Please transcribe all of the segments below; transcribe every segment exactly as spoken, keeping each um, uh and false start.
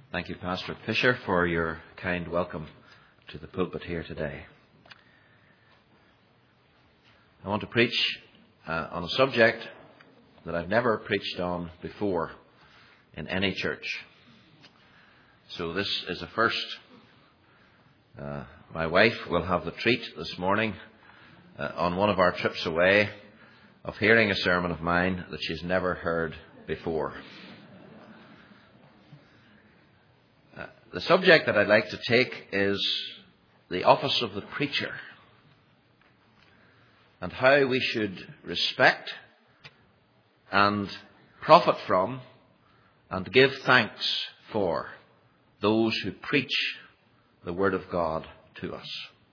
Thank you, Pastor Fisher, for your kind welcome to the pulpit here today. I want to preach uh, on a subject that I've never preached on before in any church. So this is a first. Uh, my wife will have the treat this morning uh, on one of our trips away of hearing a sermon of mine that she's never heard before. Uh, the subject that I'd like to take is the office of the preacher and how we should respect and profit from and give thanks for those who preach the Word of God to us.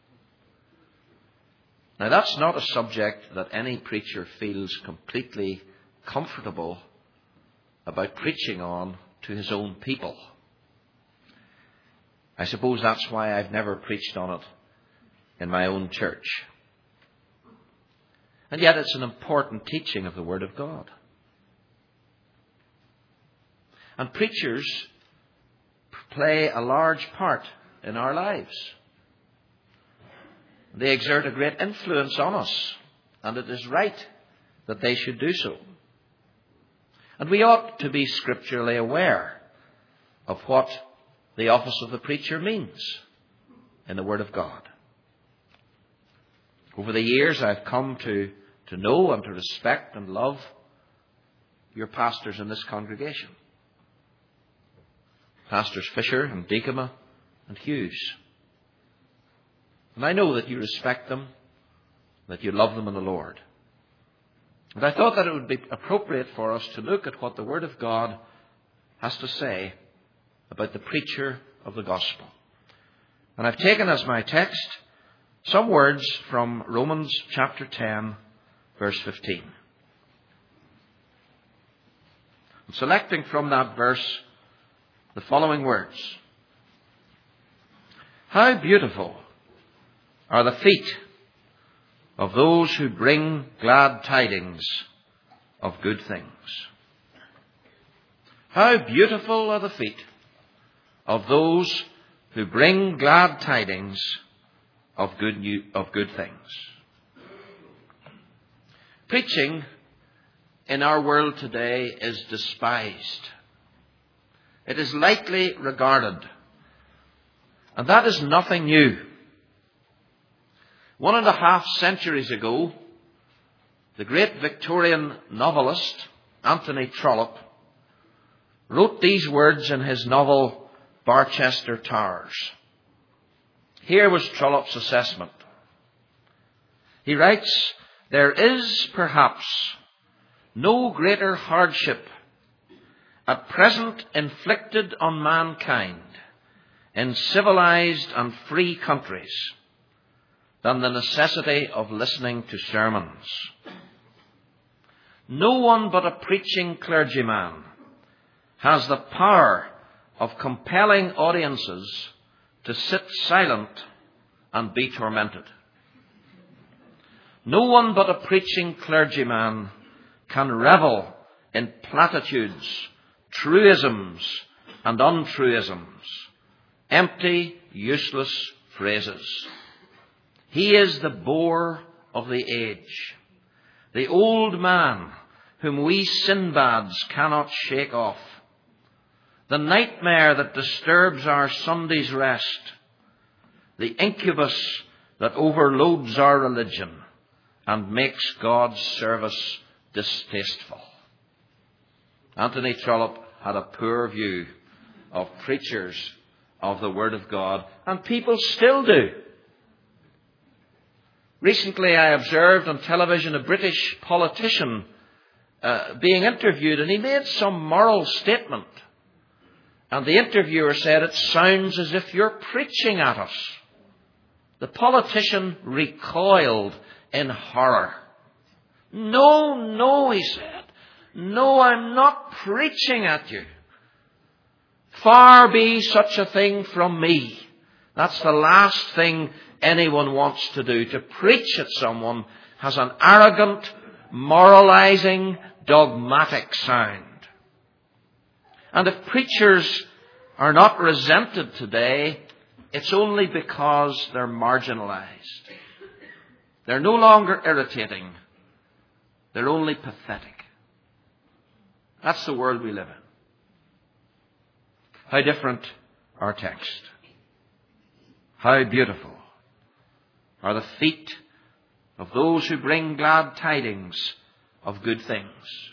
Now, that's not a subject that any preacher feels completely comfortable about preaching on to his own people. I suppose that's why I've never preached on it in my own church. And yet it's an important teaching of the Word of God. And preachers play a large part in our lives. They exert a great influence on us, and it is right that they should do so. And we ought to be scripturally aware of what the office of the preacher means in the Word of God. Over the years, I've come to, to know and to respect and love your pastors in this congregation. Pastors Fisher and Deacoma and Hughes. And I know that you respect them, that you love them in the Lord. And I thought that it would be appropriate for us to look at what the Word of God has to say about the preacher of the gospel. And I've taken as my text some words from Romans chapter ten, verse fifteen. I'm selecting from that verse the following words. How beautiful are the feet of those who bring glad tidings of good things. How beautiful are the feet of those who bring glad tidings of good new, of good things. Preaching in our world today is despised. It is lightly regarded. And that is nothing new. One and a half centuries ago, the great Victorian novelist Anthony Trollope wrote these words in his novel Barchester Towers. Here was Trollope's assessment. He writes, there is perhaps no greater hardship at present inflicted on mankind in civilized and free countries than the necessity of listening to sermons. No one but a preaching clergyman has the power of compelling audiences to sit silent and be tormented. No one but a preaching clergyman can revel in platitudes, truisms and untruisms, empty, useless phrases. He is the bore of the age, the old man whom we Sinbads cannot shake off, the nightmare that disturbs our Sunday's rest, the incubus that overloads our religion and makes God's service distasteful. Anthony Trollope had a poor view of preachers of the Word of God, and people still do. Recently I observed on television a British politician uh, being interviewed, and he made some moral statement. And the interviewer said, it sounds as if you're preaching at us. The politician recoiled in horror. No, no, he said. No, I'm not preaching at you. Far be such a thing from me. That's the last thing anyone wants to do. To preach at someone has an arrogant, moralizing, dogmatic sound. And if preachers are not resented today, it's only because they're marginalized. They're no longer irritating. They're only pathetic. That's the world we live in. How different our text. How beautiful are the feet of those who bring glad tidings of good things.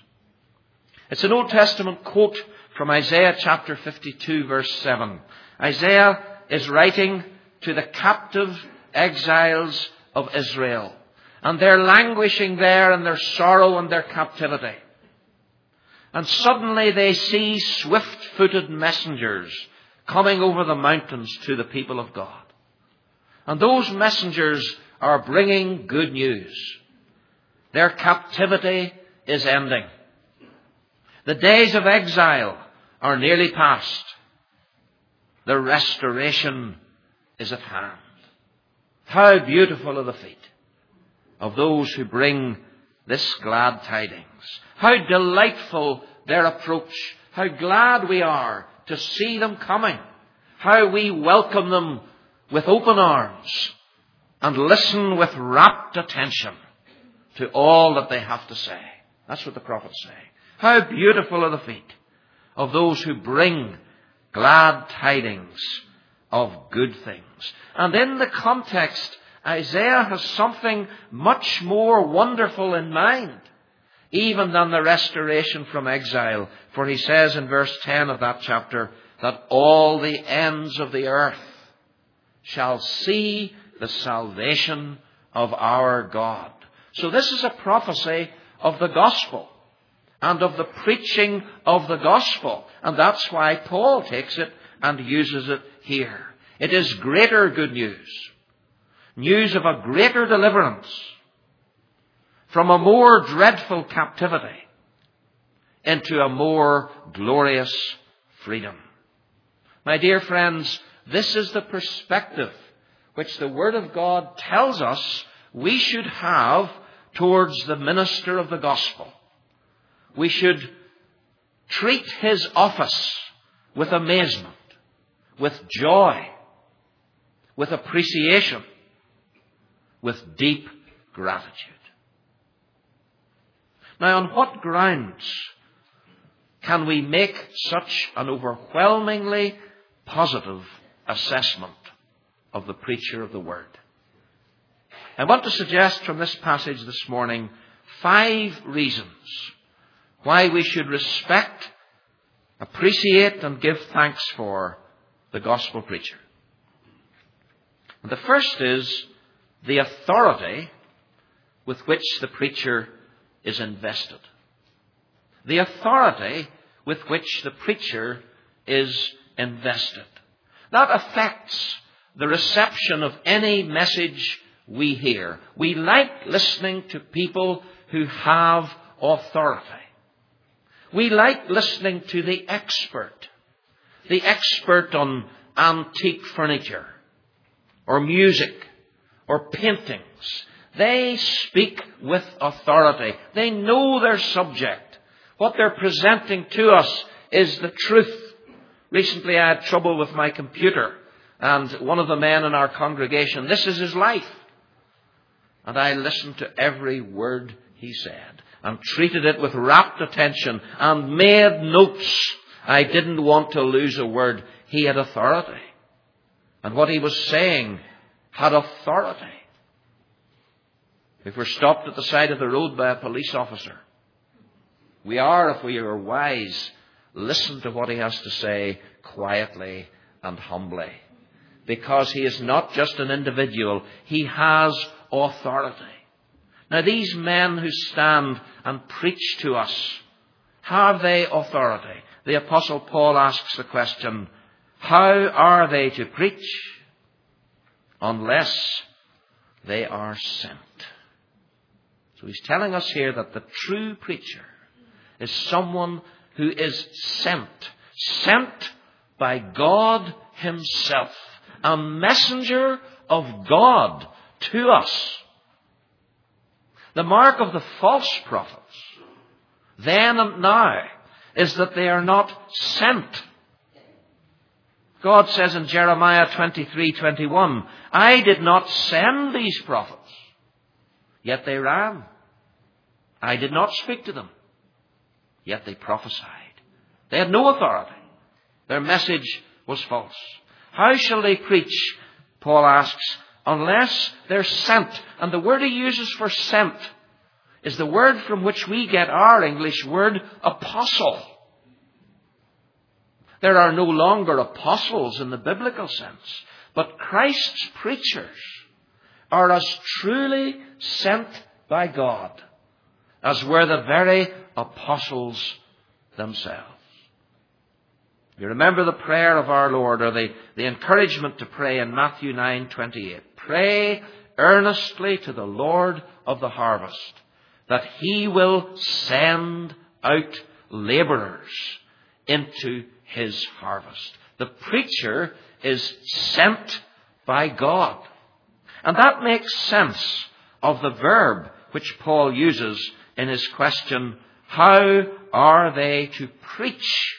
It's an Old Testament quote from Isaiah chapter fifty-two, verse seven. Isaiah is writing to the captive exiles of Israel. And they're languishing there in their sorrow and their captivity. And suddenly they see swift-footed messengers coming over the mountains to the people of God. And those messengers are bringing good news. Their captivity is ending. The days of exile are nearly past. The restoration is at hand. How beautiful are the feet of those who bring this glad tidings. How delightful their approach. How glad we are to see them coming. How we welcome them with open arms and listen with rapt attention to all that they have to say. That's what the prophets say. How beautiful are the feet of those who bring glad tidings of good things. And in the context, Isaiah has something much more wonderful in mind, even than the restoration from exile. For he says in verse ten of that chapter that all the ends of the earth shall see the salvation of our God. So this is a prophecy of the gospel and of the preaching of the gospel. And that's why Paul takes it and uses it here. It is greater good news. News of a greater deliverance from a more dreadful captivity into a more glorious freedom. My dear friends, this is the perspective which the Word of God tells us we should have towards the minister of the gospel. We should treat his office with amazement, with joy, with appreciation, with deep gratitude. Now, on what grounds can we make such an overwhelmingly positive assessment of the preacher of the Word? I want to suggest from this passage this morning five reasons why we should respect, appreciate, and give thanks for the gospel preacher. And the first is the authority with which the preacher is invested. The authority with which the preacher is invested. That affects the reception of any message we hear. We like listening to people who have authority. We like listening to the expert. The expert on antique furniture or music or paintings. They speak with authority. They know their subject. What they're presenting to us is the truth. Recently I had trouble with my computer, and one of the men in our congregation, this is his life. And I listened to every word he said and treated it with rapt attention and made notes. I didn't want to lose a word. He had authority. And what he was saying had authority. If we're stopped at the side of the road by a police officer, we are, if we are wise, listen to what he has to say quietly and humbly. Because he is not just an individual, he has authority. Now these men who stand and preach to us, have they authority? The Apostle Paul asks the question, how are they to preach unless they are sent? So he's telling us here that the true preacher is someone who is sent. Sent by God himself. A messenger of God to us. The mark of the false prophets, then and now, is that they are not sent. God says in Jeremiah twenty-three twenty-one, I did not send these prophets, yet they ran. I did not speak to them, yet they prophesied. They had no authority. Their message was false. How shall they preach, Paul asks, unless they're sent? And the word he uses for sent is the word from which we get our English word apostle. There are no longer apostles in the biblical sense, but Christ's preachers are as truly sent by God as were the very apostles themselves. You remember the prayer of our Lord, or the, the encouragement to pray in Matthew nine twenty-eight. Pray earnestly to the Lord of the harvest, that he will send out laborers into his harvest. The preacher is sent by God. And that makes sense of the verb which Paul uses in his question, how are they to preach?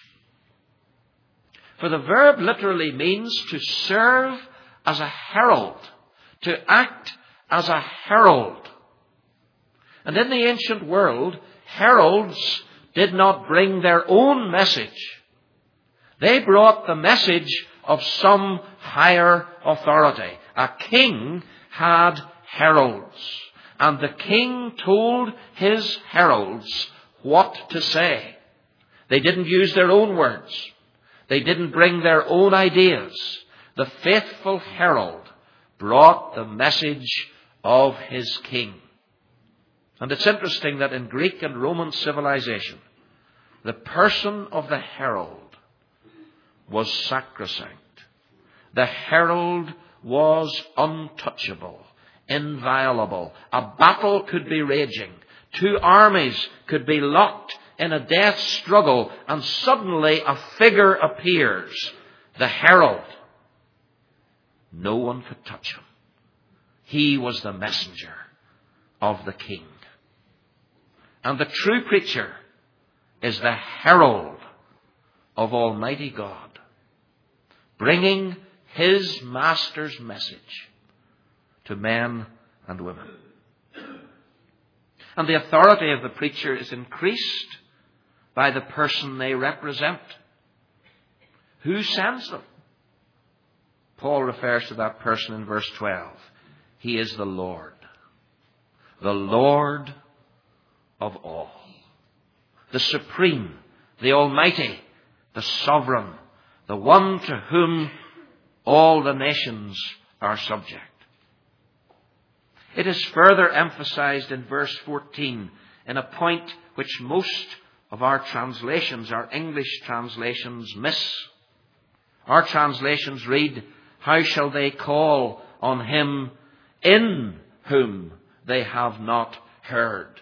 For the verb literally means to serve as a herald, to act as a herald. And in the ancient world, heralds did not bring their own message. They brought the message of some higher authority. A king had heralds, and the king told his heralds what to say. They didn't use their own words. They didn't bring their own ideas. The faithful herald brought the message of his king. And it's interesting that in Greek and Roman civilization, the person of the herald was sacrosanct. The herald was untouchable, inviolable. A battle could be raging. Two armies could be locked in a death struggle, and suddenly a figure appears, the herald. No one could touch him. He was the messenger of the king. And the true preacher is the herald of Almighty God, bringing his master's message to men and women. And the authority of the preacher is increased by the person they represent. Who sends them? Paul refers to that person in verse twelve. He is the Lord. The Lord of all. The supreme, the almighty, the sovereign, the one to whom all the nations are subject. It is further emphasized in verse fourteen in a point which most of our translations, our English translations, miss. Our translations read, how shall they call on him in whom they have not heard?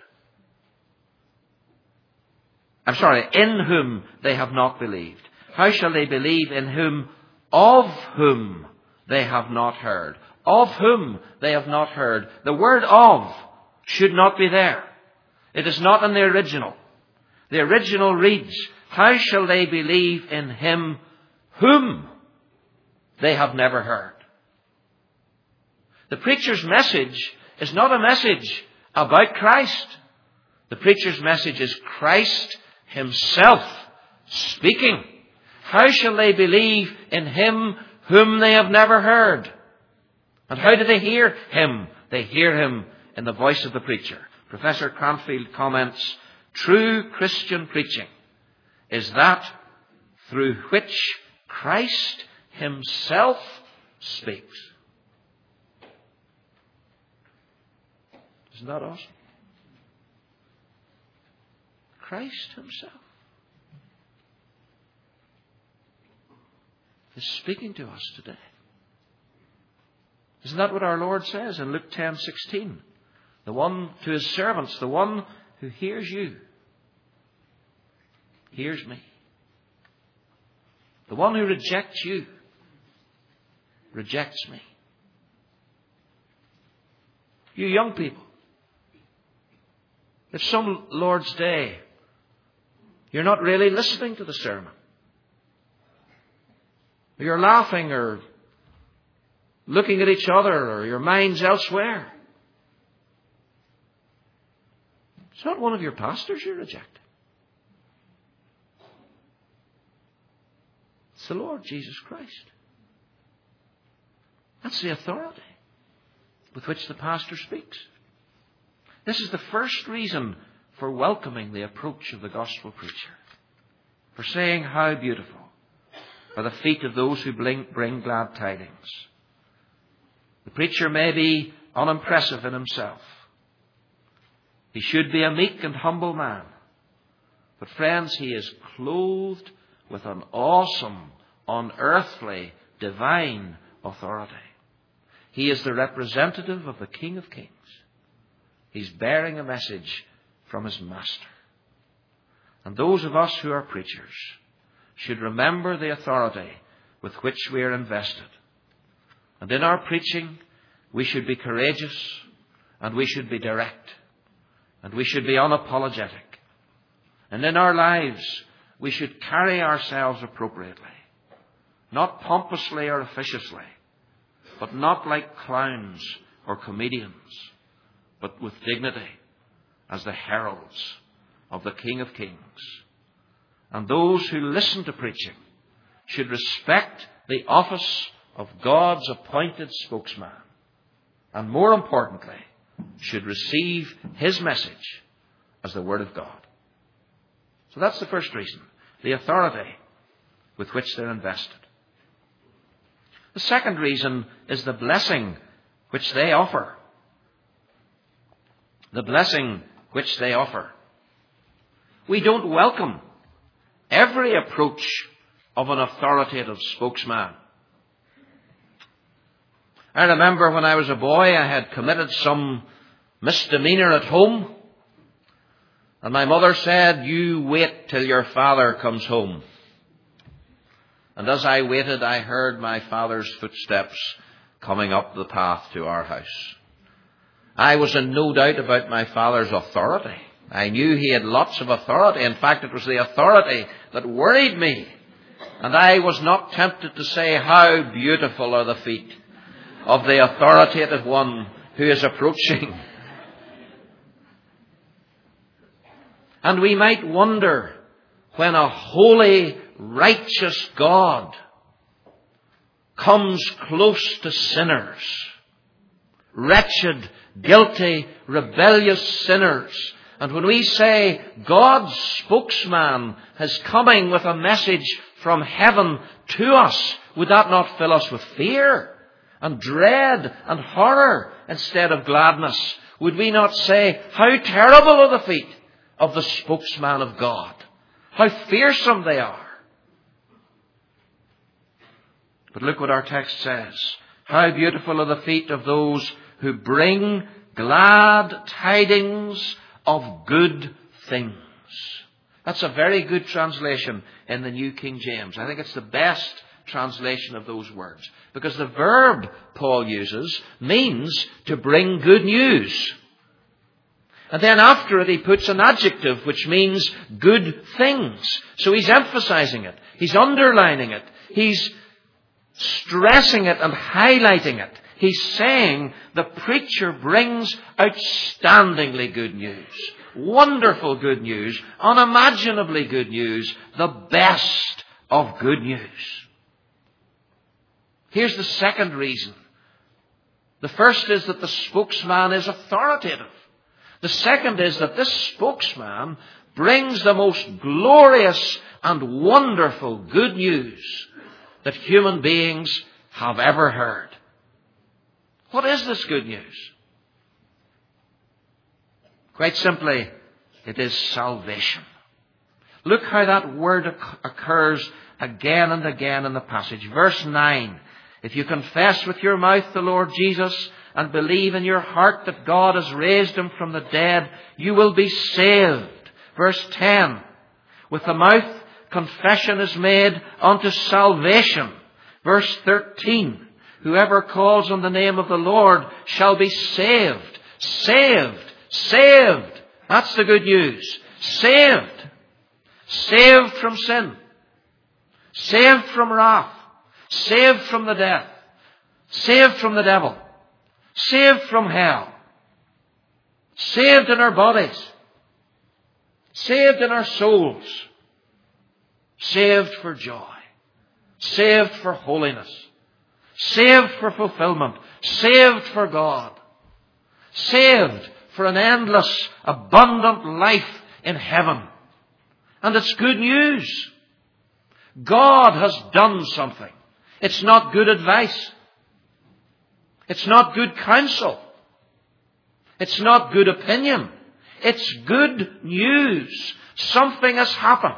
I'm sorry, in whom they have not believed. How shall they believe in whom, of whom they have not heard? Of whom they have not heard. The word of should not be there. It is not in the original. The original reads, how shall they believe in him whom they have never heard? The preacher's message is not a message about Christ. The preacher's message is Christ himself speaking. How shall they believe in him whom they have never heard? And how do they hear him? They hear him in the voice of the preacher. Professor Cranfield comments, true Christian preaching is that through which Christ himself speaks. Isn't that awesome? Christ himself is speaking to us today. Isn't that what our Lord says in Luke ten sixteen? The one to his servants, the one who hears you, hears me. The one who rejects you, rejects me. You young people, if some Lord's Day you're not really listening to the sermon, or you're laughing or looking at each other, or your mind's elsewhere. It's not one of your pastors you reject. It's the Lord Jesus Christ. That's the authority with which the pastor speaks. This is the first reason for welcoming the approach of the gospel preacher, for saying how beautiful are the feet of those who bring glad tidings. The preacher may be unimpressive in himself. He should be a meek and humble man. But friends, he is clothed with an awesome, unearthly, divine authority. He is the representative of the King of Kings. He's bearing a message from his Master. And those of us who are preachers should remember the authority with which we are invested. And in our preaching, we should be courageous, and we should be direct, and we should be unapologetic. And in our lives, we should carry ourselves appropriately, not pompously or officiously, but not like clowns or comedians, but with dignity as the heralds of the King of Kings. And those who listen to preaching should respect the office of God's appointed spokesman, and more importantly, should receive his message as the Word of God. So that's the first reason, the authority with which they're invested. The second reason is the blessing which they offer. The blessing which they offer. We don't welcome every approach of an authoritative spokesman. I remember when I was a boy, I had committed some misdemeanor at home, and my mother said, "You wait till your father comes home." And as I waited, I heard my father's footsteps coming up the path to our house. I was in no doubt about my father's authority. I knew he had lots of authority. In fact, it was the authority that worried me. And I was not tempted to say, "How beautiful are the feet of the authoritative one who is approaching." And we might wonder, when a holy, righteous God comes close to sinners, wretched, guilty, rebellious sinners, and when we say God's spokesman is coming with a message from heaven to us, would that not fill us with fear and dread and horror instead of gladness? Would we not say, "How terrible are the feet of the spokesman of God. How fearsome they are." But look what our text says. How beautiful are the feet of those who bring glad tidings of good things. That's a very good translation in the New King James. I think it's the best translation of those words, because the verb Paul uses means to bring good news. And then after it, he puts an adjective which means good things. So he's emphasizing it. He's underlining it. He's stressing it and highlighting it. He's saying the preacher brings outstandingly good news. Wonderful good news. Unimaginably good news. The best of good news. Here's the second reason. The first is that the spokesman is authoritative. The second is that this spokesman brings the most glorious and wonderful good news that human beings have ever heard. What is this good news? Quite simply, it is salvation. Look how that word occurs again and again in the passage. Verse nine. If you confess with your mouth the Lord Jesus and believe in your heart that God has raised him from the dead, you will be saved. Verse ten. With the mouth, confession is made unto salvation. Verse thirteen. Whoever calls on the name of the Lord shall be saved. Saved. Saved. That's the good news. Saved. Saved from sin. Saved from wrath. saved from the death, saved from the devil, saved from hell, saved in our bodies, saved in our souls, saved for joy, saved for holiness, saved for fulfillment, saved for God, saved for an endless, abundant life in heaven. And it's good news. God has done something. It's not good advice. It's not good counsel. It's not good opinion. It's good news. Something has happened.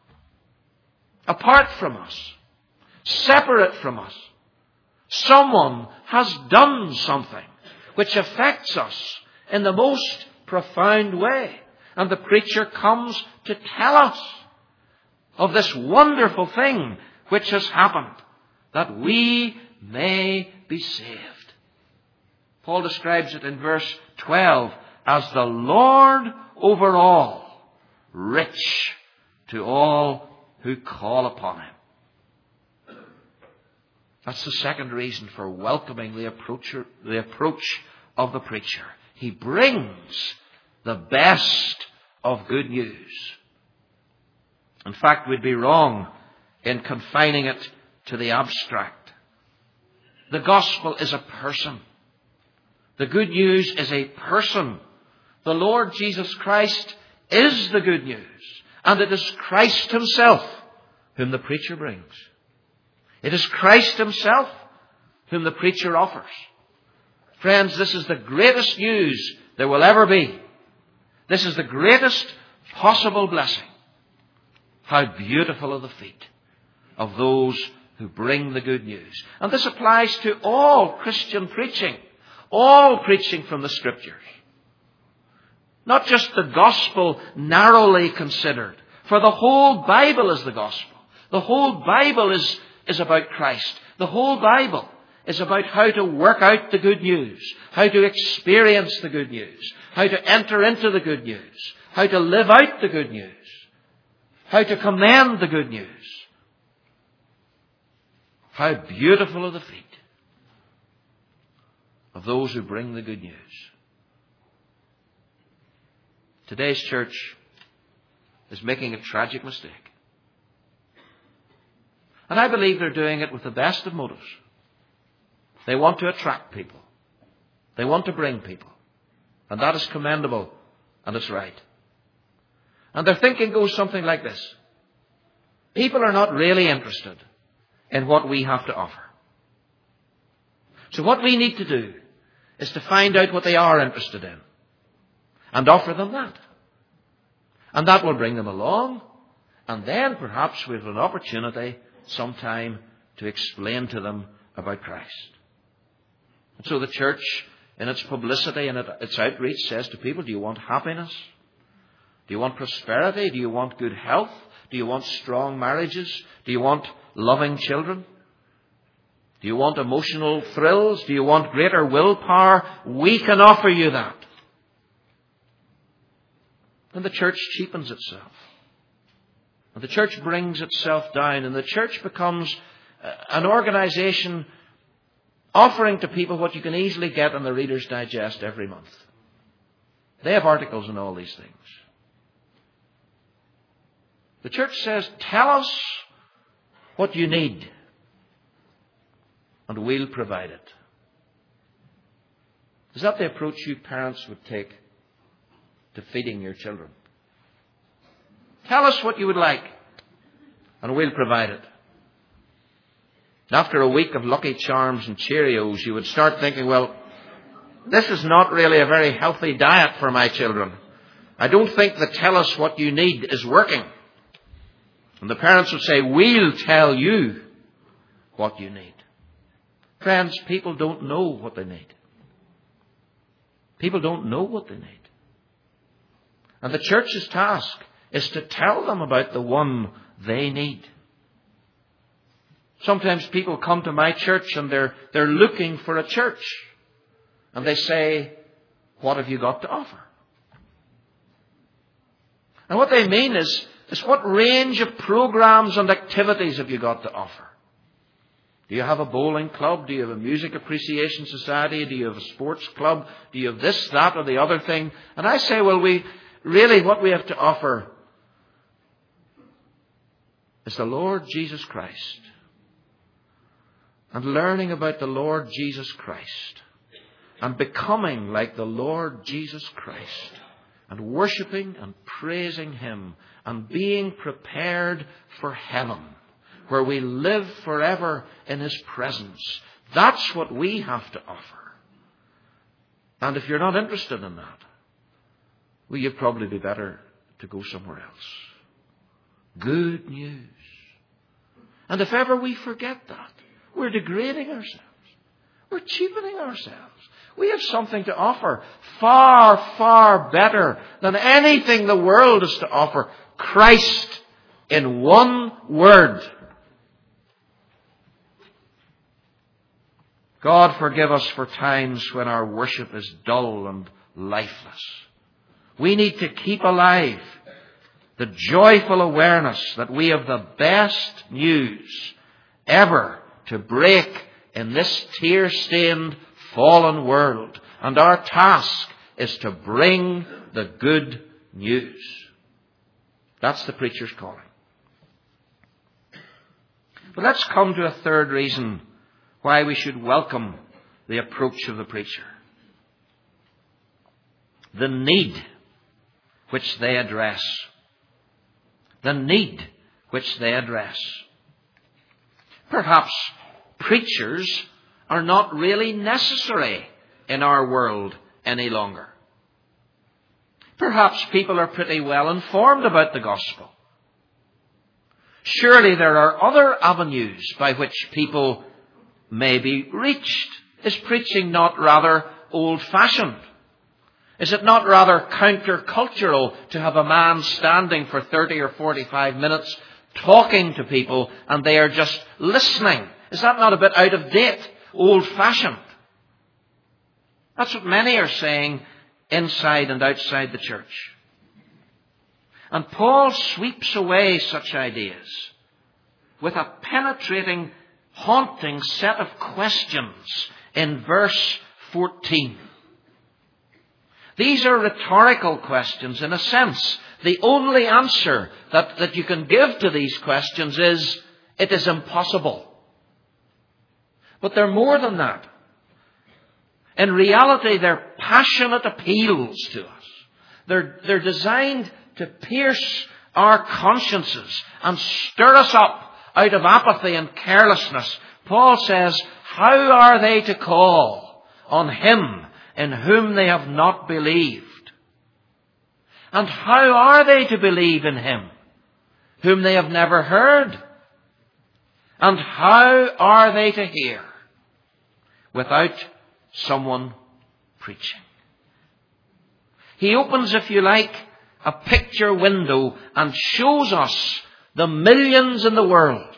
Apart from us. Separate from us. Someone has done something which affects us in the most profound way. And the preacher comes to tell us of this wonderful thing which has happened, that we may be saved. Paul describes it in verse twelve as the Lord over all, rich to all who call upon Him. That's the second reason for welcoming the approach, the approach of the preacher. He brings the best of good news. In fact, we'd be wrong in confining it to the abstract. The gospel is a person. The good news is a person. The Lord Jesus Christ is the good news. And it is Christ Himself whom the preacher brings. It is Christ Himself whom the preacher offers. Friends, this is the greatest news there will ever be. This is the greatest possible blessing. How beautiful are the feet of those who bring the good news. And this applies to all Christian preaching. All preaching from the Scriptures. Not just the gospel narrowly considered. For the whole Bible is the gospel. The whole Bible is, is about Christ. The whole Bible is about how to work out the good news. How to experience the good news. How to enter into the good news. How to live out the good news. How to commend the good news. How beautiful are the feet of those who bring the good news. Today's church is making a tragic mistake. And I believe they're doing it with the best of motives. They want to attract people. They want to bring people. And that is commendable and it's right. And their thinking goes something like this. People are not really interested in what we have to offer. So what we need to do is to find out what they are interested in and offer them that. And that will bring them along. And then perhaps we have an opportunity sometime to explain to them about Christ. And so the church, in its publicity and its outreach, says to people, do you want happiness? Do you want prosperity? Do you want good health? Do you want strong marriages? Do you want loving children? Do you want emotional thrills? Do you want greater willpower? We can offer you that. And the church cheapens itself. And the church brings itself down. And the church becomes an organization offering to people what you can easily get in the Reader's Digest every month. They have articles on all these things. The church says, tell us what you need, and we'll provide it. Is that the approach you parents would take to feeding your children? Tell us what you would like, and we'll provide it. After a week of Lucky Charms and Cheerios, you would start thinking, well, this is not really a very healthy diet for my children. I don't think the tell us what you need is working. And the parents would say, we'll tell you what you need. Friends, people don't know what they need. People don't know what they need. And the church's task is to tell them about the one they need. Sometimes people come to my church and they're, they're looking for a church. And they say, what have you got to offer? And what they mean is, is what range of programs and activities have you got to offer? Do you have a bowling club? Do you have a music appreciation society? Do you have a sports club? Do you have this, that, or the other thing? And I say, well, we really, what we have to offer is the Lord Jesus Christ. And learning about the Lord Jesus Christ. And becoming like the Lord Jesus Christ. And worshipping and praising Him. And being prepared for heaven, where we live forever in His presence. That's what we have to offer. And if you're not interested in that, well, you'd probably be better to go somewhere else. Good news. And if ever we forget that, we're degrading ourselves. We're cheapening ourselves. We have something to offer far, far better than anything the world has to offer. Christ in one word. God forgive us for times when our worship is dull and lifeless. We need to keep alive the joyful awareness that we have the best news ever to break in this tear-stained, fallen world. And our task is to bring the good news. That's the preacher's calling. But let's come to a third reason why we should welcome the approach of the preacher. The need which they address. The need which they address. Perhaps preachers are not really necessary in our world any longer. Perhaps people are pretty well informed about the gospel. Surely there are other avenues by which people may be reached. Is preaching not rather old-fashioned? Is it not rather counter-cultural to have a man standing for thirty or forty-five minutes talking to people and they are just listening? Is that not a bit out of date, old-fashioned? That's what many are saying inside and outside the church. And Paul sweeps away such ideas with a penetrating, haunting set of questions in verse fourteen. These are rhetorical questions in a sense. The only answer that, that you can give to these questions is, it is impossible. But they're more than that. In reality, they're passionate appeals to us. They're, they're designed to pierce our consciences and stir us up out of apathy and carelessness. Paul says, how are they to call on Him in whom they have not believed? And how are they to believe in Him whom they have never heard? And how are they to hear without someone preaching? He opens, if you like, a picture window and shows us the millions in the world,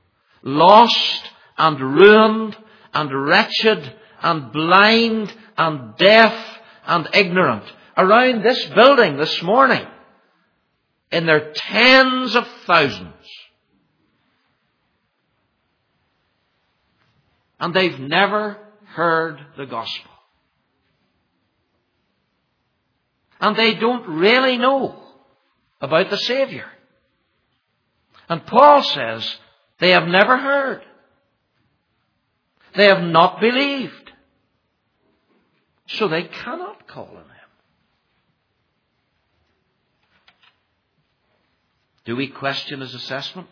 lost and ruined and wretched and blind and deaf and ignorant around this building this morning in their tens of thousands. And they've never heard the gospel. And they don't really know about the Savior. And Paul says they have never heard. They have not believed. So they cannot call on Him. Do we question His assessment?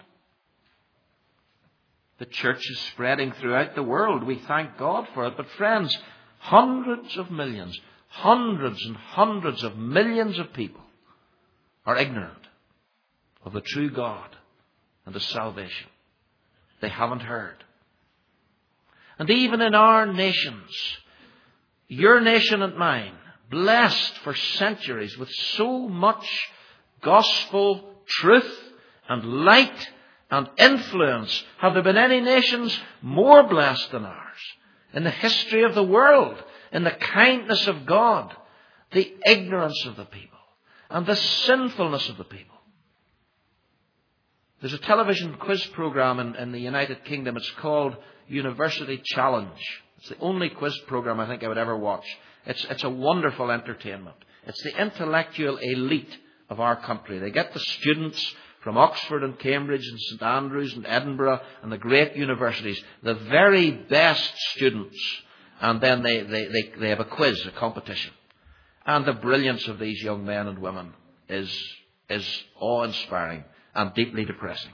The church is spreading throughout the world. We thank God for it. But friends, hundreds of millions, hundreds and hundreds of millions of people are ignorant of the true God and His salvation. They haven't heard. And even in our nations, your nation and mine, blessed for centuries with so much gospel truth and light and influence, have there been any nations more blessed than ours? In the history of the world, in the kindness of God, the ignorance of the people, and the sinfulness of the people. There's a television quiz program in, in the United Kingdom. It's called University Challenge. It's the only quiz program I think I would ever watch. It's, it's a wonderful entertainment. It's the intellectual elite of our country. They get the students from Oxford and Cambridge and St Andrews and Edinburgh and the great universities, the very best students, and then they, they, they, they have a quiz, a competition. And the brilliance of these young men and women is, is awe-inspiring and deeply depressing.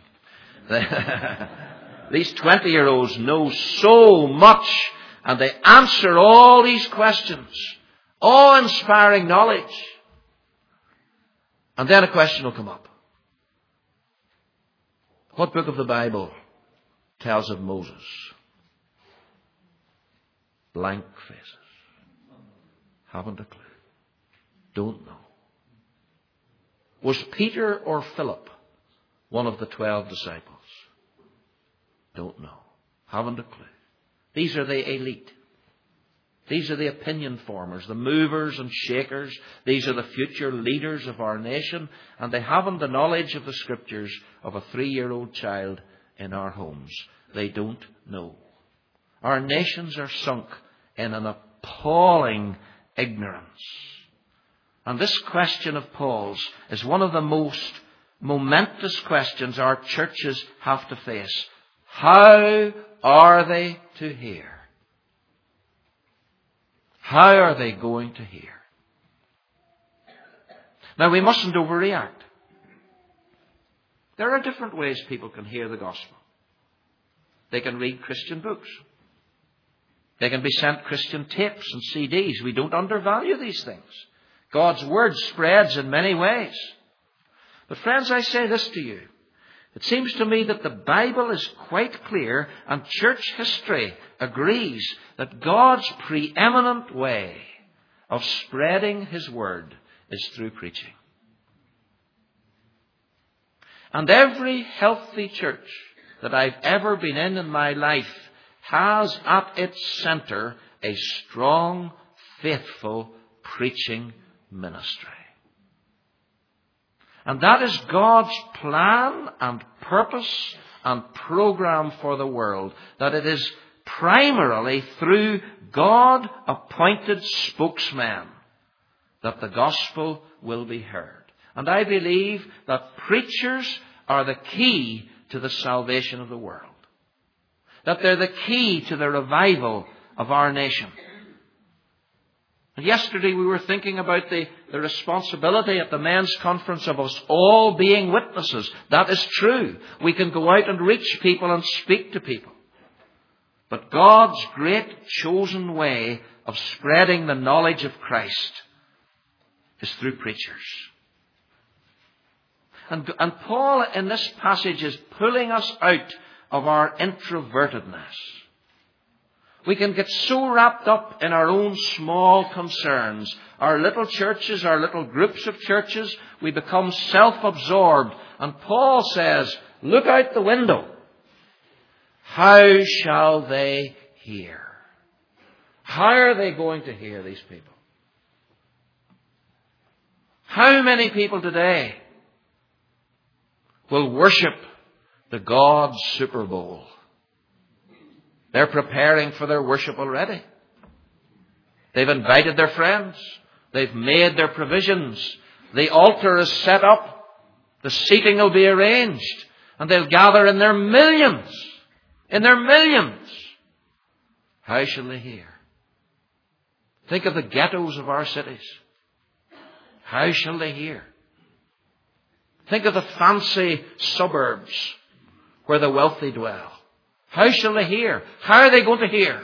These twenty-year-olds know so much, and they answer all these questions. Awe-inspiring knowledge. And then a question will come up. What book of the Bible tells of Moses? Blank faces. Haven't a clue. Don't know. Was Peter or Philip one of the twelve disciples? Don't know. Haven't a clue. These are the elite. These are the opinion formers, the movers and shakers. These are the future leaders of our nation. And they haven't the knowledge of the Scriptures of a three-year-old child in our homes. They don't know. Our nations are sunk in an appalling ignorance. And this question of Paul's is one of the most momentous questions our churches have to face. How are they to hear? How are they going to hear? Now, we mustn't overreact. There are different ways people can hear the gospel. They can read Christian books. They can be sent Christian tapes and C Ds. We don't undervalue these things. God's word spreads in many ways. But friends, I say this to you. It seems to me that the Bible is quite clear, and church history agrees that God's preeminent way of spreading His word is through preaching. And every healthy church that I've ever been in in my life has at its centre a strong, faithful preaching ministry. And that is God's plan and purpose and program for the world. That it is primarily through God-appointed spokesmen that the gospel will be heard. And I believe that preachers are the key to the salvation of the world. That they're the key to the revival of our nation. And yesterday we were thinking about the, the responsibility at the men's conference of us all being witnesses. That is true. We can go out and reach people and speak to people. But God's great chosen way of spreading the knowledge of Christ is through preachers. And, and Paul in this passage is pulling us out of our introvertedness. We can get so wrapped up in our own small concerns, our little churches, our little groups of churches, we become self-absorbed. And Paul says, look out the window. How shall they hear? How are they going to hear, these people? How many people today will worship the God's Super Bowl? They're preparing for their worship already. They've invited their friends. They've made their provisions. The altar is set up. The seating will be arranged. And they'll gather in their millions. In their millions. How shall they hear? Think of the ghettos of our cities. How shall they hear? Think of the fancy suburbs where the wealthy dwell. How shall they hear? How are they going to hear?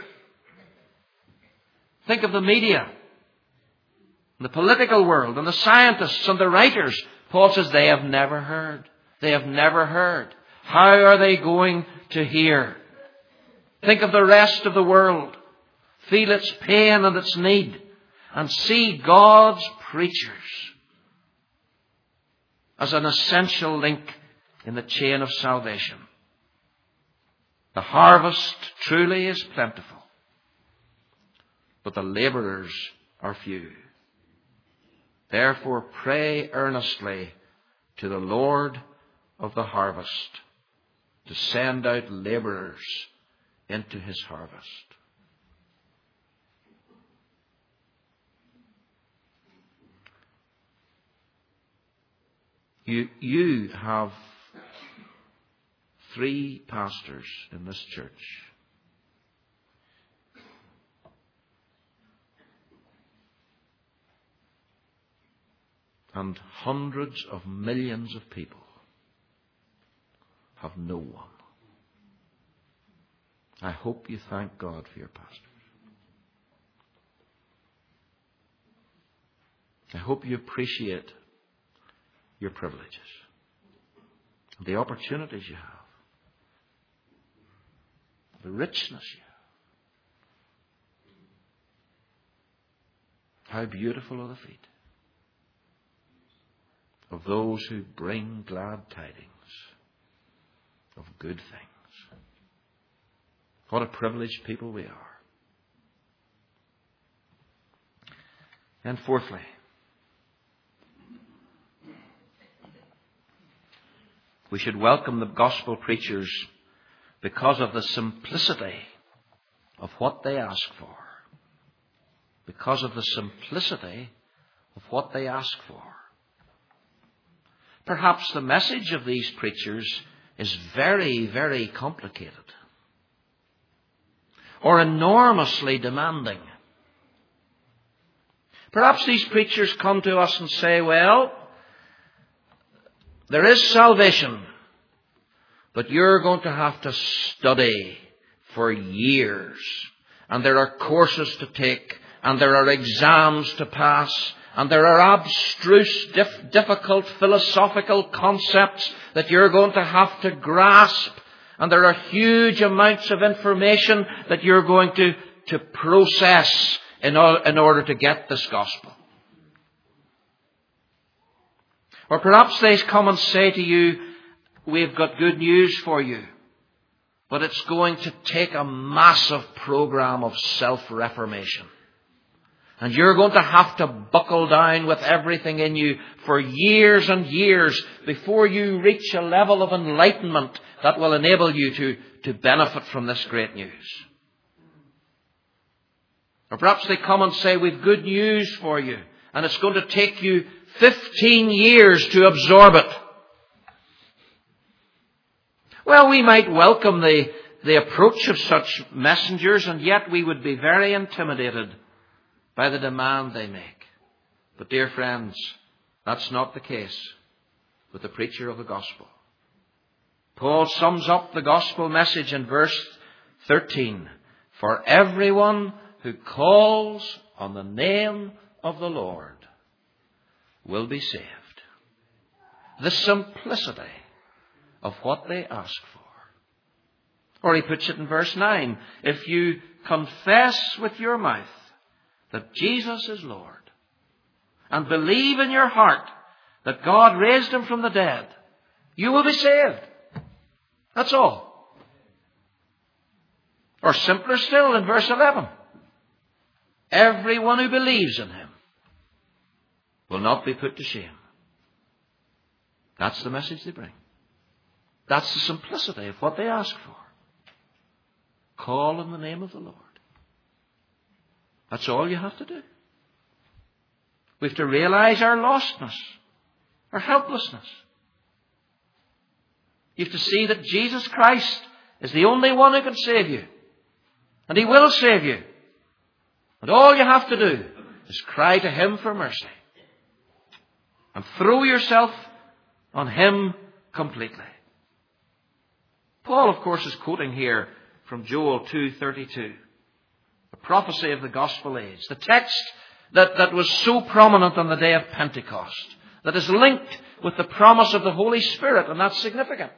Think of the media, the political world, and the scientists and the writers. Paul says they have never heard. They have never heard. How are they going to hear? Think of the rest of the world. Feel its pain and its need. And see God's preachers as an essential link in the chain of salvation. The harvest truly is plentiful, but the labourers are few. Therefore pray earnestly to the Lord of the harvest to send out labourers into his harvest. You, you have three pastors in this church. And hundreds of millions of people have no one. I hope you thank God for your pastors. I hope you appreciate your privileges and the opportunities you have, the richness you have. How beautiful are the feet of those who bring glad tidings of good things. What a privileged people we are. And fourthly, we should welcome the gospel preachers because of the simplicity of what they ask for. Because of the simplicity of what they ask for. Perhaps the message of these preachers is very, very complicated or enormously demanding. Perhaps these preachers come to us and say, well, there is salvation, but you're going to have to study for years, and there are courses to take, and there are exams to pass, and there are abstruse, dif- difficult philosophical concepts that you're going to have to grasp. And there are huge amounts of information that you're going to, to process in, o- in order to get this gospel. Or perhaps they come and say to you, we've got good news for you, but it's going to take a massive program of self-reformation. And you're going to have to buckle down with everything in you for years and years before you reach a level of enlightenment that will enable you to, to benefit from this great news. Or perhaps they come and say, we've good news for you, and it's going to take you fifteen years to absorb it. Well, we might welcome the, the approach of such messengers, and yet we would be very intimidated by the demand they make. But dear friends, that's not the case with the preacher of the gospel. Paul sums up the gospel message in verse thirteen. For everyone who calls on the name of the Lord will be saved. The simplicity of what they ask for. Or he puts it in verse nine. If you confess with your mouth that Jesus is Lord, and believe in your heart that God raised him from the dead, you will be saved. That's all. Or simpler still, in verse eleven, everyone who believes in him will not be put to shame. That's the message they bring. That's the simplicity of what they ask for. Call in the name of the Lord. That's all you have to do. We have to realize our lostness, our helplessness. You have to see that Jesus Christ is the only one who can save you. And he will save you. And all you have to do is cry to him for mercy. And throw yourself on him completely. Paul, of course, is quoting here from Joel two thirty-two. The prophecy of the gospel age. The text that, that was so prominent on the day of Pentecost. That is linked with the promise of the Holy Spirit. And that's significant.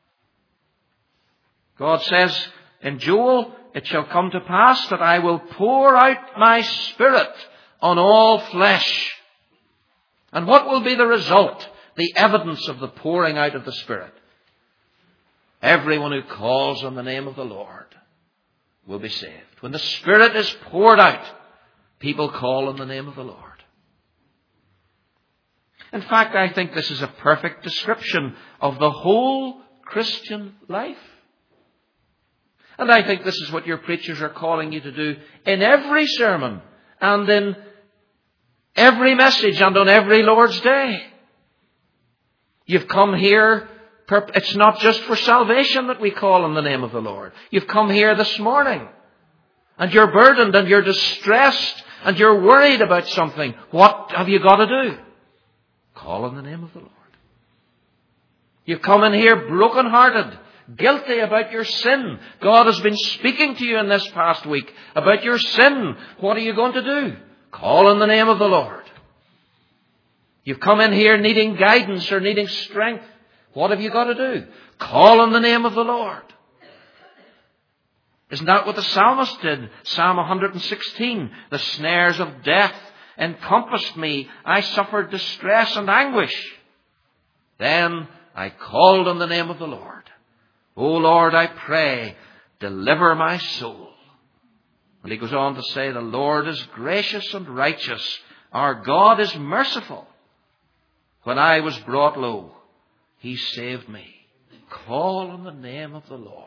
God says in Joel, it shall come to pass that I will pour out my Spirit on all flesh. And what will be the result? The evidence of the pouring out of the Spirit. Everyone who calls on the name of the Lord will be saved. When the Spirit is poured out, people call on the name of the Lord. In fact, I think this is a perfect description of the whole Christian life. And I think this is what your preachers are calling you to do in every sermon and in every message and on every Lord's Day. You've come here, it's not just for salvation that we call on the name of the Lord. You've come here this morning and you're burdened and you're distressed and you're worried about something. What have you got to do? Call on the name of the Lord. You've come in here broken-hearted, guilty about your sin. God has been speaking to you in this past week about your sin. What are you going to do? Call on the name of the Lord. You've come in here needing guidance or needing strength. What have you got to do? Call on the name of the Lord. Isn't that what the psalmist did? Psalm one hundred sixteen. The snares of death encompassed me. I suffered distress and anguish. Then I called on the name of the Lord. O Lord, I pray, deliver my soul. And he goes on to say, the Lord is gracious and righteous. Our God is merciful. When I was brought low, he saved me. Call on the name of the Lord.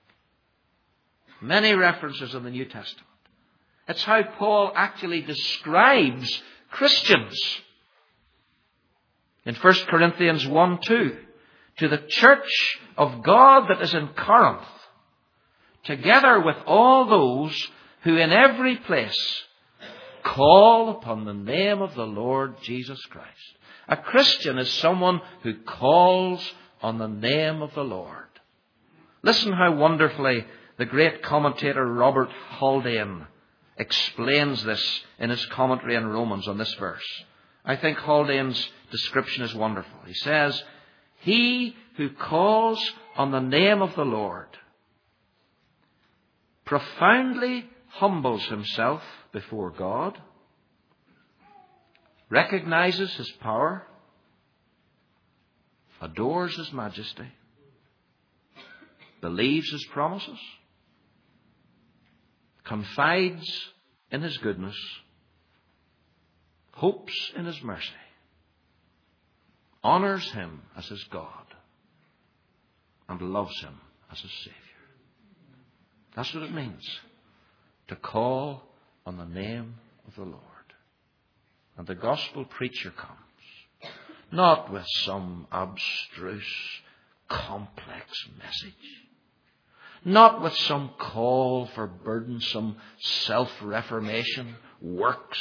Many references in the New Testament. It's how Paul actually describes Christians. In First Corinthians one two, to the church of God that is in Corinth, together with all those who in every place call upon the name of the Lord Jesus Christ. A Christian is someone who calls on the name of the Lord. Listen how wonderfully the great commentator Robert Haldane explains this in his commentary on Romans on this verse. I think Haldane's description is wonderful. He says, he who calls on the name of the Lord profoundly humbles himself before God, recognizes his power, adores his majesty, believes his promises, confides in his goodness, hopes in his mercy, honors him as his God, and loves him as his Savior. That's what it means to call on the name of the Lord. And the gospel preacher comes, not with some abstruse, complex message, not with some call for burdensome self-reformation, works.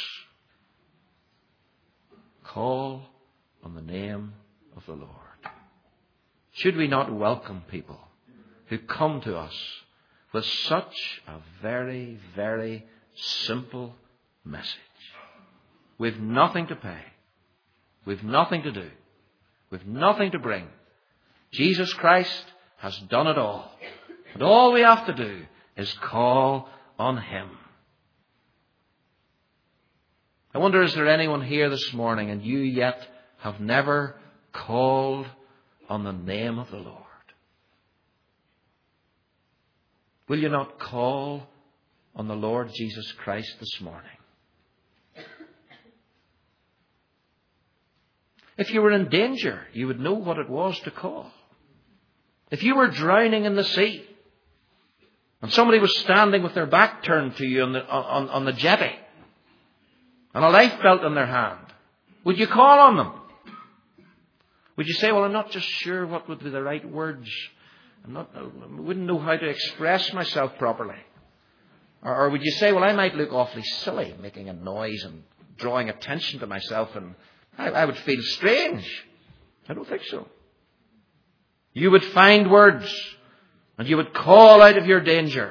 Call on the name of the Lord. Should we not welcome people who come to us with such a very, very simple message? We've nothing to pay. We've nothing to do. We've nothing to bring. Jesus Christ has done it all. And all we have to do is call on him. I wonder, is there anyone here this morning and you yet have never called on the name of the Lord? Will you not call on the Lord Jesus Christ this morning? If you were in danger, you would know what it was to call. If you were drowning in the sea, and somebody was standing with their back turned to you on the, on, on the jetty, and a life belt in their hand, would you call on them? Would you say, well, I'm not just sure what would be the right words. I'm not, I wouldn't know how to express myself properly. Or, or would you say, well, I might look awfully silly, making a noise and drawing attention to myself, and I, I would feel strange. I don't think so. You would find words, and you would call out of your danger.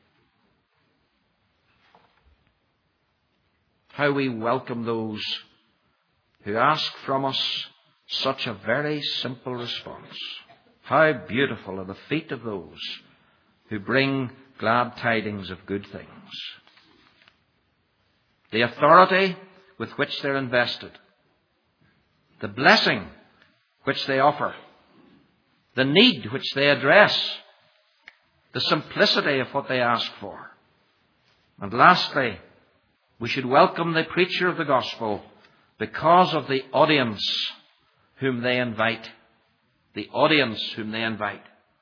How we welcome those who ask from us such a very simple response. How beautiful are the feet of those who bring glad tidings of good things. The authority with which they're invested. The blessing which they offer. The need which they address. The simplicity of what they ask for. And lastly, we should welcome the preacher of the gospel because of the audience whom they invite, the audience whom they invite.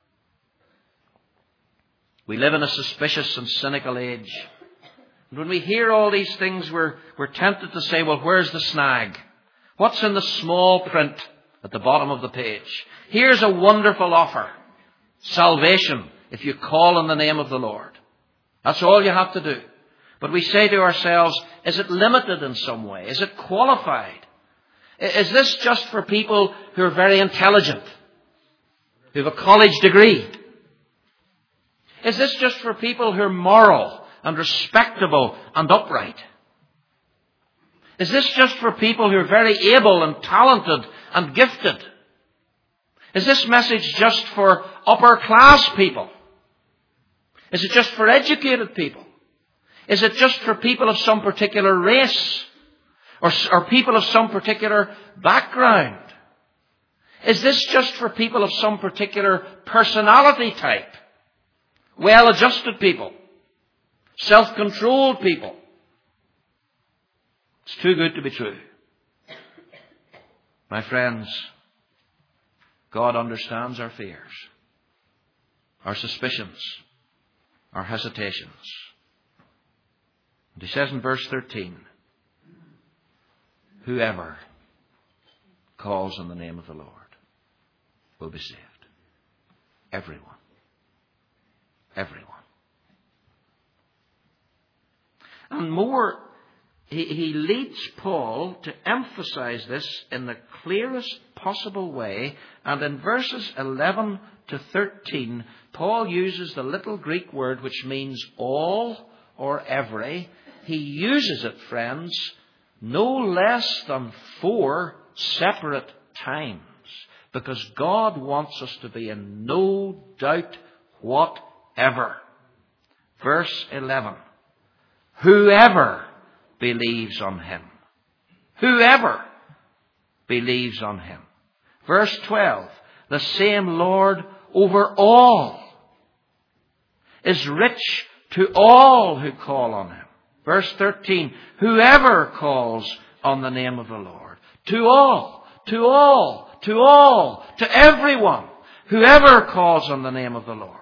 We live in a suspicious and cynical age. And when we hear all these things, we're, we're tempted to say, well, where's the snag? What's in the small print at the bottom of the page? Here's a wonderful offer. Salvation, if you call on the name of the Lord. That's all you have to do. But we say to ourselves, is it limited in some way? Is it qualified? Is this just for people who are very intelligent, who have a college degree? Is this just for people who are moral and respectable and upright? Is this just for people who are very able and talented and gifted? Is this message just for upper class people? Is it just for educated people? Is it just for people of some particular race? Or, or people of some particular background? Is this just for people of some particular personality type? Well-adjusted people? Self-controlled people? It's too good to be true. My friends, God understands our fears, our suspicions, our hesitations. And he says in verse thirteen, whoever calls on the name of the Lord will be saved. Everyone. Everyone. And more, he, he leads Paul to emphasize this in the clearest possible way. And in verses eleven to thirteen, Paul uses the little Greek word which means all or every. He uses it, friends, no less than four separate times. Because God wants us to be in no doubt whatever. Verse eleven. Whoever believes on him. Whoever believes on him. Verse twelve. The same Lord over all is rich to all who call on him. Verse thirteen. Whoever calls on the name of the Lord. To all. To all. To all. To everyone. Whoever calls on the name of the Lord.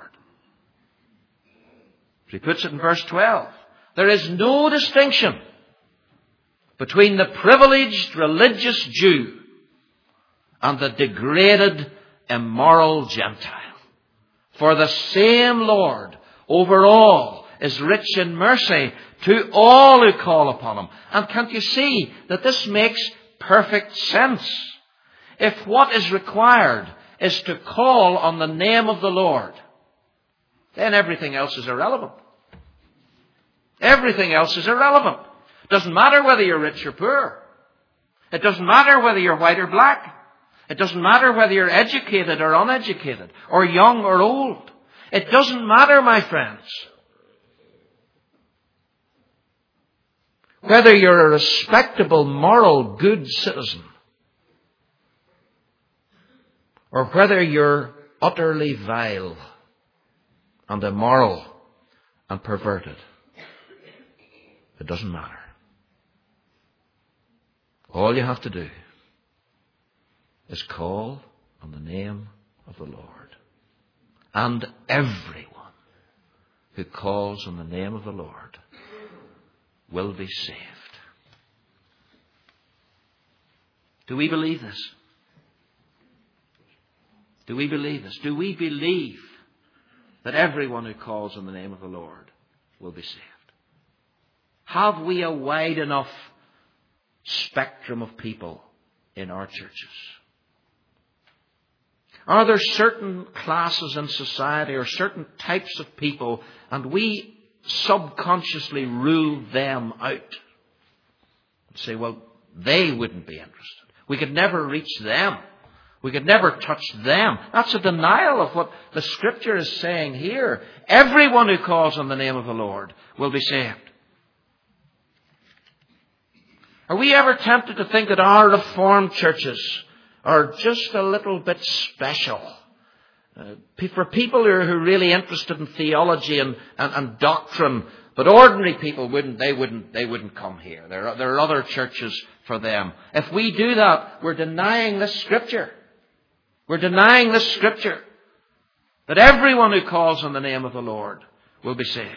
He puts it in verse twelve. There is no distinction between the privileged religious Jew and the degraded immoral Gentile. For the same Lord over all is rich in mercy to all who call upon him. And can't you see that this makes perfect sense? If what is required is to call on the name of the Lord, then everything else is irrelevant. Everything else is irrelevant. It doesn't matter whether you're rich or poor. It doesn't matter whether you're white or black. It doesn't matter whether you're educated or uneducated, or young or old. It doesn't matter, my friends. Whether you're a respectable, moral, good citizen, or whether you're utterly vile and immoral and perverted. It doesn't matter. All you have to do is call on the name of the Lord. And everyone who calls on the name of the Lord will be saved. Do we believe this? Do we believe this? Do we believe that everyone who calls on the name of the Lord will be saved? Have we a wide enough spectrum of people in our churches? Are there certain classes in society or certain types of people, and we subconsciously rule them out? Say, well, they wouldn't be interested. We could never reach them. We could never touch them. That's a denial of what the Scripture is saying here. Everyone who calls on the name of the Lord will be saved. Are we ever tempted to think that our Reformed churches are just a little bit special? Uh, for people who are, who are really interested in theology and, and, and doctrine, but ordinary people wouldn't, they wouldn't, they wouldn't come here. There are, there are other churches for them. If we do that, we're denying this Scripture. We're denying this Scripture. That everyone who calls on the name of the Lord will be saved.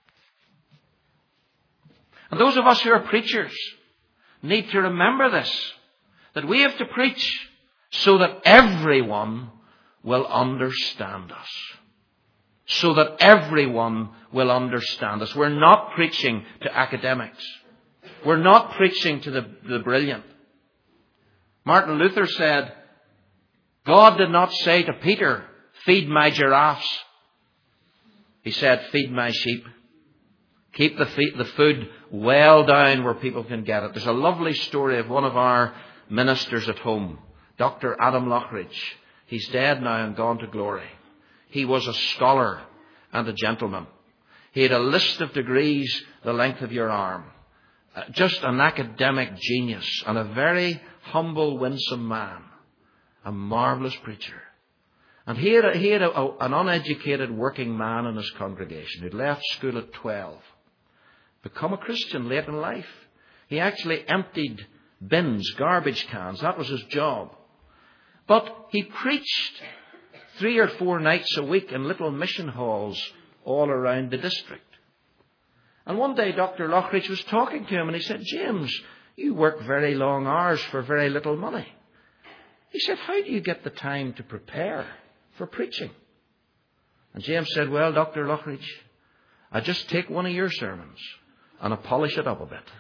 And those of us who are preachers need to remember this. That we have to preach so that everyone will understand us. So that everyone will understand us. We're not preaching to academics. We're not preaching to the, the brilliant. Martin Luther said, God did not say to Peter, feed my giraffes. He said, feed my sheep. Keep the, feed, the food well down where people can get it. There's a lovely story of one of our ministers at home, Doctor Adam Lockridge. He's dead now and gone to glory. He was a scholar and a gentleman. He had a list of degrees the length of your arm. Uh, just an academic genius and a very humble, winsome man. A marvellous preacher. And he had, a, he had a, a, an uneducated working man in his congregation who'd left school at twelve. Become a Christian late in life. He actually emptied bins, garbage cans. That was his job. But he preached three or four nights a week in little mission halls all around the district. And one day Doctor Lockridge was talking to him and he said, James, you work very long hours for very little money. He said, how do you get the time to prepare for preaching? And James said, well, Doctor Lockridge, I just take one of your sermons and I polish it up a bit.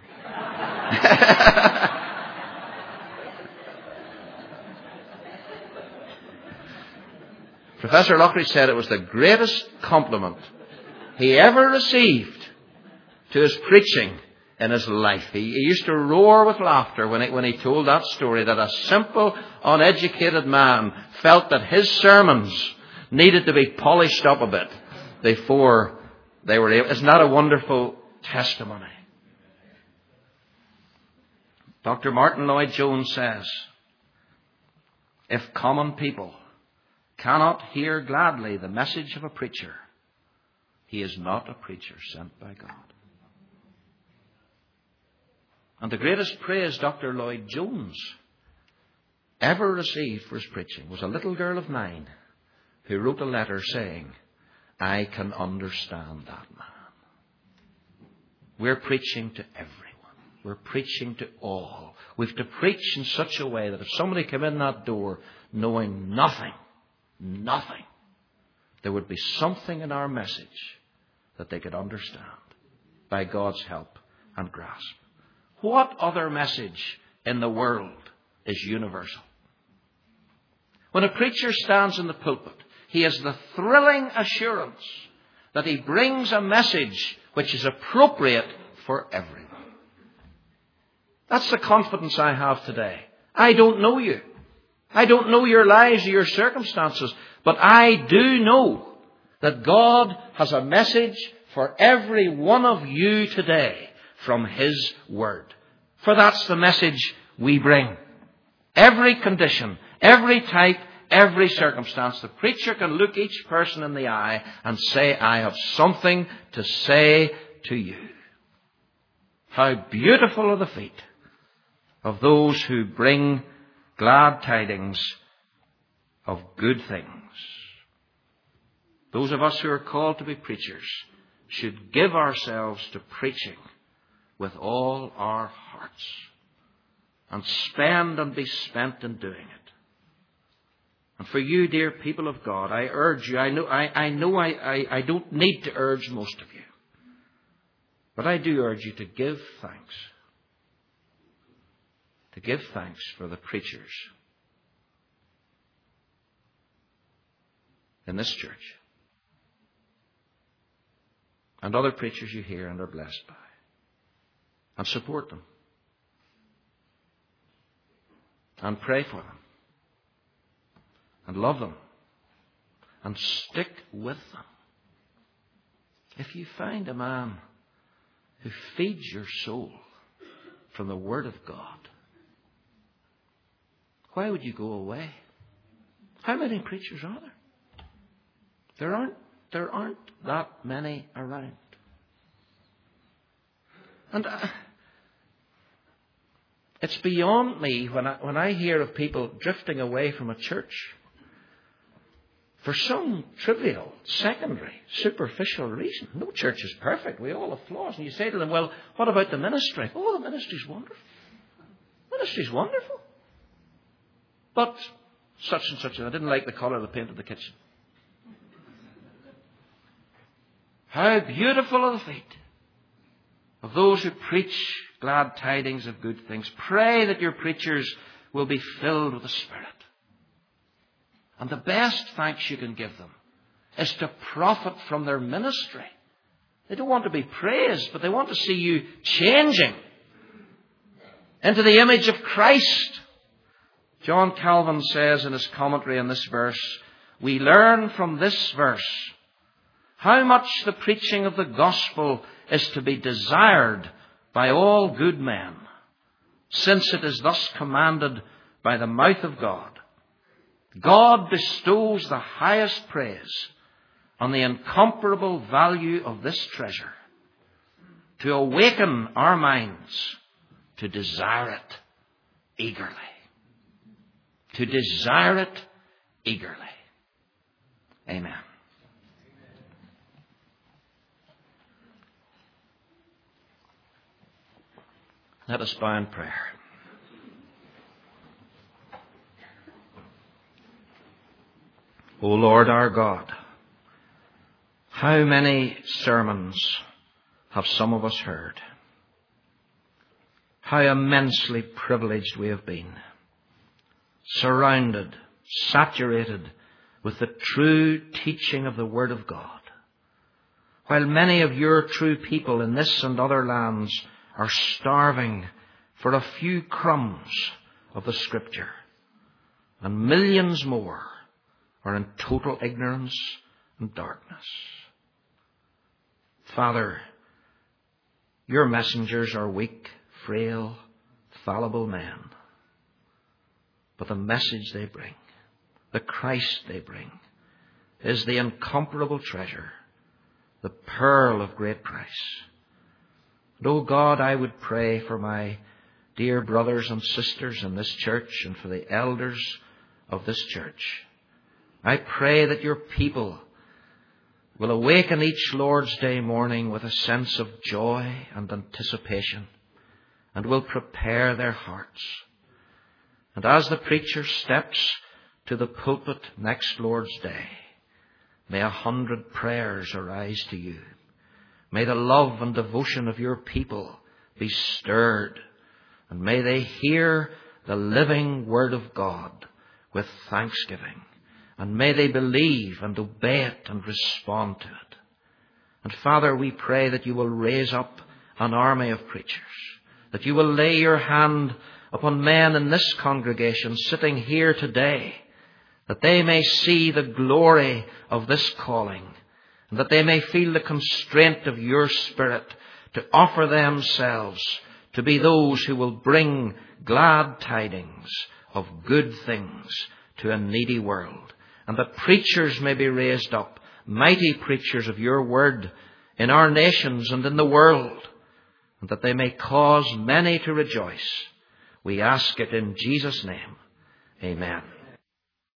Professor Lockridge said it was the greatest compliment he ever received to his preaching in his life. He, he used to roar with laughter when, it, when he told that story, that a simple, uneducated man felt that his sermons needed to be polished up a bit before they were able. Isn't that a wonderful testimony? Doctor Martin Lloyd-Jones says, if common people cannot hear gladly the message of a preacher, he is not a preacher sent by God. And the greatest praise Doctor Lloyd-Jones ever received for his preaching was a little girl of nine who wrote a letter saying, I can understand that man. We're preaching to everyone. We're preaching to all. We've to preach in such a way that if somebody came in that door knowing nothing, nothing, there would be something in our message that they could understand by God's help and grasp. What other message in the world is universal? When a preacher stands in the pulpit, he has the thrilling assurance that he brings a message which is appropriate for everyone. That's the confidence I have today. I don't know you. I don't know your lives or your circumstances, but I do know that God has a message for every one of you today from His Word. For that's the message we bring. Every condition, every type, every circumstance, the preacher can look each person in the eye and say, I have something to say to you. How beautiful are the feet of those who bring glad tidings of good things. Those of us who are called to be preachers should give ourselves to preaching with all our hearts and spend and be spent in doing it. And for you, dear people of God, I urge you, I know I, I, know I, I, I don't need to urge most of you, but I do urge you to give thanks. To give thanks for the preachers in this church and other preachers you hear and are blessed by. And support them. And pray for them. And love them. And stick with them. If you find a man who feeds your soul from the Word of God, why would you go away? How many preachers are there? There aren't, there aren't that many around. And uh, it's beyond me when I, when I hear of people drifting away from a church for some trivial, secondary, superficial reason. No church is perfect. We all have flaws. And you say to them, well, what about the ministry? Oh, the ministry's wonderful. Ministry's wonderful. But such and such, and I didn't like the colour of the paint of the kitchen. How beautiful are the feet of those who preach glad tidings of good things. Pray that your preachers will be filled with the Spirit. And the best thanks you can give them is to profit from their ministry. They don't want to be praised, but they want to see you changing into the image of Christ. John Calvin says in his commentary on this verse, we learn from this verse how much the preaching of the gospel is to be desired by all good men, since it is thus commanded by the mouth of God. God bestows the highest praise on the incomparable value of this treasure, to awaken our minds to desire it eagerly. To desire it eagerly. Amen. Let us bow in prayer. O Lord our God, how many sermons have some of us heard? How immensely privileged we have been, surrounded, saturated with the true teaching of the Word of God, while many of your true people in this and other lands are starving for a few crumbs of the Scripture, and millions more are in total ignorance and darkness. Father, your messengers are weak, frail, fallible men. But the message they bring, the Christ they bring, is the incomparable treasure, the pearl of great price. And, O God, I would pray for my dear brothers and sisters in this church and for the elders of this church. I pray that your people will awaken each Lord's Day morning with a sense of joy and anticipation, and will prepare their hearts. And as the preacher steps to the pulpit next Lord's Day, may a hundred prayers arise to you. May the love and devotion of your people be stirred, and may they hear the living Word of God with thanksgiving, and may they believe and obey it and respond to it. And Father, we pray that you will raise up an army of preachers, that you will lay your hand upon men in this congregation sitting here today, that they may see the glory of this calling, and that they may feel the constraint of your Spirit to offer themselves to be those who will bring glad tidings of good things to a needy world, and that preachers may be raised up, mighty preachers of your word in our nations and in the world, and that they may cause many to rejoice. We ask it in Jesus' name. Amen.